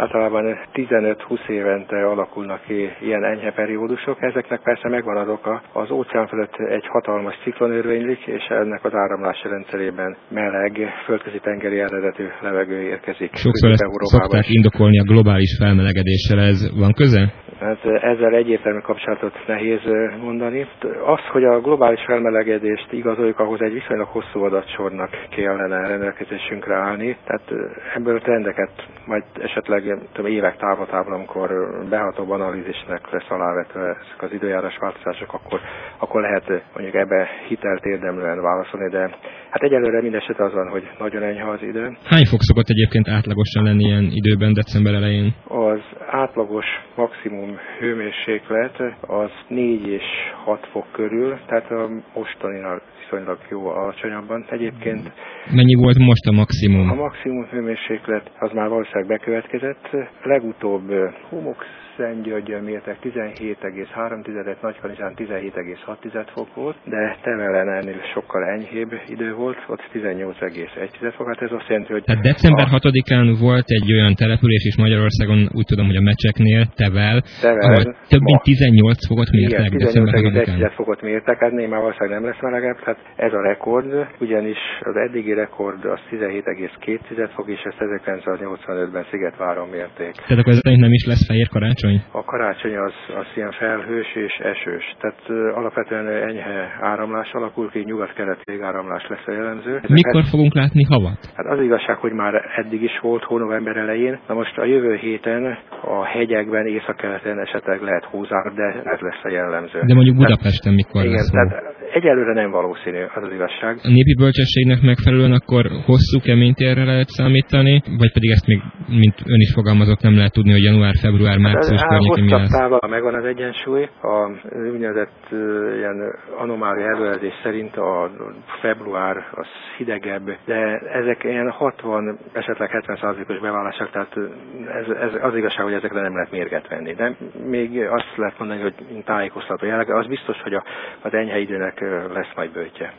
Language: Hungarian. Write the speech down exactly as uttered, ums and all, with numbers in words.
Általában tizenöt-húsz évente alakulnak ki ilyen enyhe periódusok. Ezeknek persze megvan az oka. Az óceán fölött egy hatalmas ciklon örvénylik, és ennek az áramlási rendszerében meleg, földközi tengeri eredetű levegő érkezik. Sokszor ezt szokták indokolni a globális felmelegedéssel, ez van köze? Hát ezzel egyértelmű kapcsolatot nehéz mondani. Az, hogy a globális felmelegedést igazoljuk, ahhoz egy viszonylag hosszú adatsornak kellene rendelkezésünkre állni. Tehát ebből trendeket majd esetleg tudom, évek távlatában, amikor behatóbb analízisnek lesz alávetve ezek az időjárás változások, akkor, akkor lehet mondjuk ebbe hitelt érdemlően válaszolni, de hát egyelőre mindesetre az van, hogy nagyon enyhe az idő. Hány fok szokott egyébként átlagosan lenni ilyen időben december elején? Az átlagos maximum hőmérséklet az négy és hat fok körül, tehát a mostaninál viszonylag jó alacsonyabban. Egyébként mennyi volt most a maximum? A maximum hőmérséklet az már valószínűleg bekövetkezett. Legutóbb Homokszentgyörgyön mértek tizenhét egész három, Nagykanizsán tizenhét egész hat fok volt, de Tevelen ennél sokkal enyhébb idő volt, ott tizennyolc egész egy fok. Hát ez azt jelenti, hogy... Tehát december hatodikán volt egy olyan település is Magyarországon, úgy tudom, hogy a Mecseknél, Tevel, Tevel ahol több mint tizennyolc fokot mértek. Igen, tizennyolc egész egy fokot mértek, hát néha valószínűleg nem lesz melegebb, tehát ez a rekord, ugyanis az eddigi rekord az tizenhét egész két fok, és ezt ezerkilencszáznyolcvanötben Szigetváron mérték. Tehát akkor ez nem is lesz fehér karácsony? A karácsony az, az ilyen felhős és esős, tehát uh, alapvetően enyhe áramlás alakul ki, nyugat-kelet végáramlás lesz a jellemző. Mikor fogunk látni havat? Hát az igazság, hogy már eddig is volt hónovember elején, na most a jövő héten a hegyekben, északkeleten esetleg lehet hózár, de ez lesz a jellemző. De mondjuk Budapesten tehát, mikor igen, lesz? Tehát egyelőre nem valószínű, az az igazság. A népi bölcsességnek megfelelően akkor hosszú, kemény térre lehet számítani, vagy pedig ezt még, mint ön is fogalmazott, nem lehet tudni, hogy január, február, március környékén mi lesz? Hosszabb távon megvan az egyensúly. A úgynevezett uh, ilyen anomália előjelzés szerint a február az hidegebb, de ezek ilyen hatvan, esetleg hetven százalékos beválások, tehát ez, ez az igazság, hogy ezekre nem lehet mérget venni. De még azt lehet mondani, hogy tájékoztató jelleg, az biztos, hogy a, az enyhe időnek lesz majd böjtje.